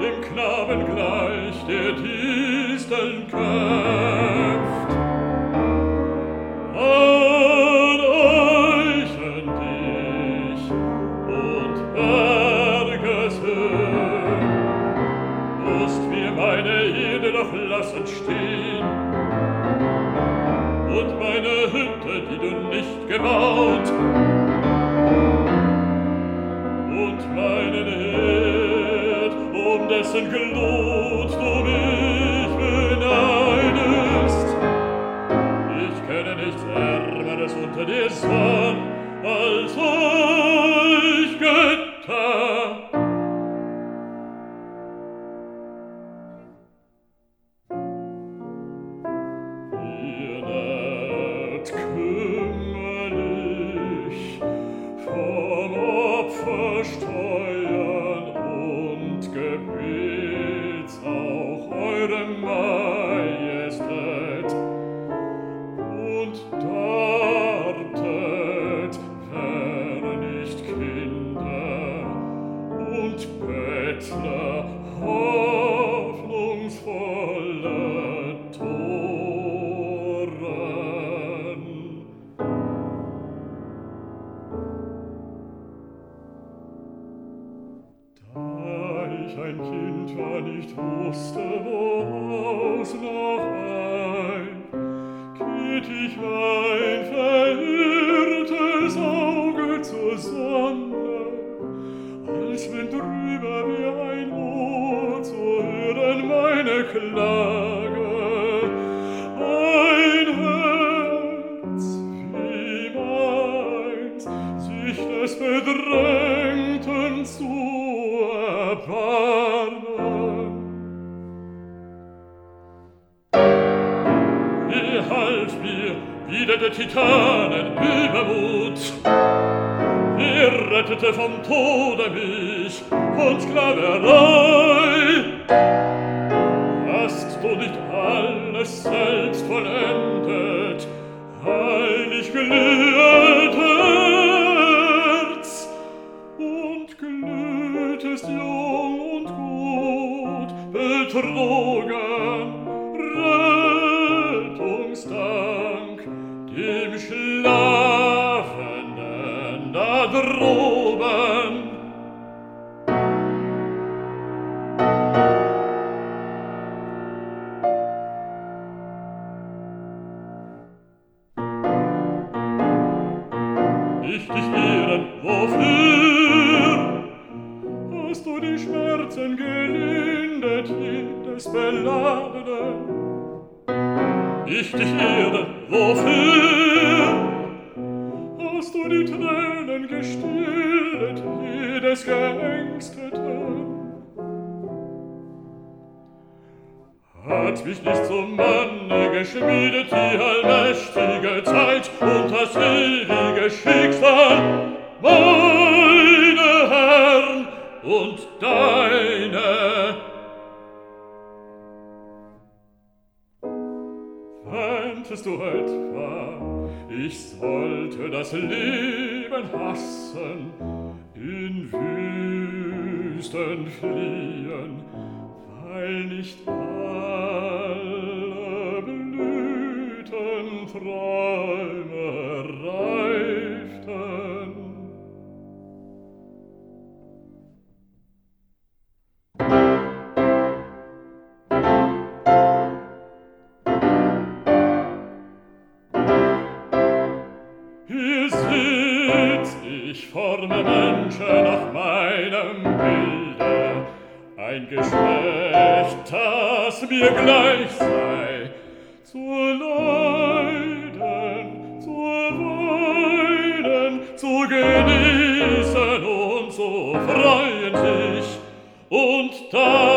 dem Knaben gleich, der Disteln köpft. Anreichen dich und Bergeshöh, musst mir meine Erde doch lassen stehen und meine Hütte, die du nicht gebaut, und meinen Herd, um dessen Glut du mich beneidest. Ich kenne nichts Ärmeres unter der Sonne als euch Götter. Ihr naht kümmerlich vom Opfer Steuern und Gebets auch eure Majestät und dartet, wäre nicht Kinder und Bettler hoffnungsvolle Toren. Da ich ein Kind war, nicht wusste, woraus noch ein, geht ich mein verirrtes Auge zur Sonne, als wenn drüber wie ein Ohr zu hören meine Klage. Ein Herz wie meins, sich des Bedrängten zu erbarmen. Wie half mir wieder der Titanen Übermut? Wer rettete vom Tode mich, von Sklaverei? Hast du nicht alles selbst vollendet, heilig gelehrt Herz, und glühtest jung und gut, betrogen, Rettungsdank dem Schlafenden da droben. Ich dich ehren, wofür hast du die Schmerzen gelindert, des Beladenen? Ich dich ehren, wofür hast du die Tränen gestillt, des Geängsteten? Hat mich nicht zum Manne geschmiedet die allmächtige Zeit und das ewige Schicksal, meine Herren und deine? Wähntest du etwa, ich sollte das Leben hassen, in Wüsten fliehen, weil nicht alle Blütenträume reiften? Hier sitz ich forme Menschen nach meinem Bilde, ein Geschlecht, das mir gleich sei, zu leiden, zu weinen, zu genießen und zu freuen sich, und da